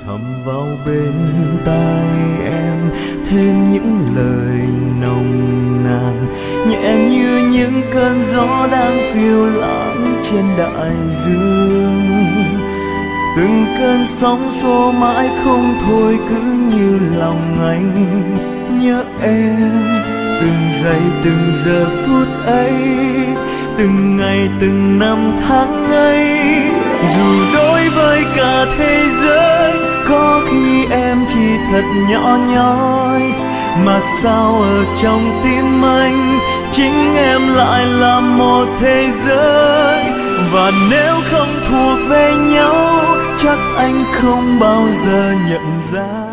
thầm vào bên tai em thêm những lời nồng nàn, nhẹ như những cơn gió đang phiêu lãng trên đại dương. Từng cơn sóng xô mãi không thôi, cứ như lòng anh nhớ em. Từng giây từng giờ phút ấy, từng ngày từng năm tháng ấy, dù đối với cả thế giới có khi em chỉ thật nhỏ nhoi, mà sao ở trong tim anh chính em lại là một thế giới. Và nếu không thuộc về nhau chắc anh không bao giờ nhận ra